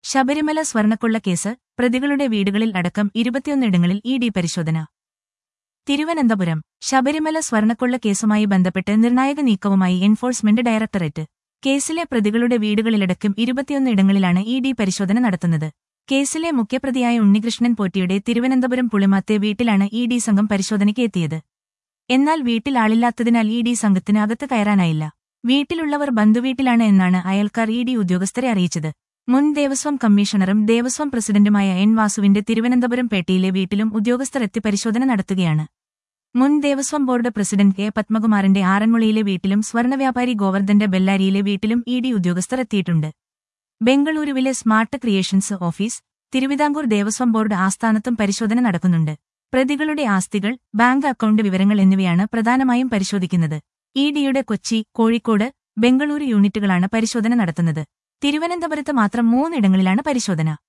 ശബരിമല സ്വർണ്ണക്കൊള്ള കേസ് പ്രതികളുടെ വീടുകളിൽ അടക്കം 21 ഇടങ്ങളിൽ ഇ.ഡി. പരിശോധന. തിരുവനന്തപുരം ശബരിമല സ്വർണ്ണക്കൊള്ള കേസുമായി ബന്ധപ്പെട്ട് നിർണായക നീക്കവുമായി എൻഫോഴ്സ്മെന്റ് ഡയറക്ടറേറ്റ്. കേസിലെ പ്രതികളുടെ വീടുകളിലടക്കം 21 ഇടങ്ങളിലാണ് ഇ.ഡി. പരിശോധന നടത്തുന്നത്. കേസിലെ മുഖ്യപ്രതിയായ ഉണ്ണികൃഷ്ണൻ പോറ്റിയുടെ തിരുവനന്തപുരം പുളിമാത്തെ വീട്ടിലാണ് ഇ.ഡി. സംഘം പരിശോധനയ്ക്ക് എത്തിയത്. എന്നാൽ വീട്ടിൽ ആളില്ലാത്തതിനാൽ ഇ.ഡി. സംഘത്തിന് അകത്ത് കയറാനായില്ല. വീട്ടിലുള്ളവർ ബന്ധുവീട്ടിലാണ് എന്നാണ് അയൽക്കാർ ഇ.ഡി. ഉദ്യോഗസ്ഥരെ അറിയിച്ചത്. മുൻ ദേവസ്വം കമ്മീഷണറും ദേവസ്വം പ്രസിഡന്റുമായ എൻ വാസുവിന്റെ തിരുവനന്തപുരം പേട്ടയിലെ വീട്ടിലും ഉദ്യോഗസ്ഥർ എത്തി പരിശോധന നടത്തുകയാണ്. മുൻ ദേവസ്വം ബോർഡ് പ്രസിഡന്റ് കെ പത്മകുമാറിന്റെ ആറന്മുളയിലെ വീട്ടിലും സ്വർണ്ണവ്യാപാരി ഗോവർദ്ധന്റെ ബെല്ലാരിയിലെ വീട്ടിലും ഇ.ഡി. ഉദ്യോഗസ്ഥർ എത്തിയിട്ടുണ്ട്. ബംഗളൂരുവിലെ smart creations office, Thiruvithamkoor Devaswom board ആസ്ഥാനത്തും പരിശോധന നടക്കുന്നുണ്ട്. പ്രതികളുടെ ആസ്തികൾ, ബാങ്ക് അക്കൗണ്ട് വിവരങ്ങൾ എന്നിവയാണ് പ്രധാനമായും പരിശോധിക്കുന്നത്. ഇ.ഡിയുടെ കൊച്ചി, കോഴിക്കോട്, ബംഗളൂരു യൂണിറ്റുകളാണ് പരിശോധന നടത്തുന്നത്. തിരുവനന്തപുരത്ത് മാത്രം 3 ഇടങ്ങളിലാണ് പരിശോധന.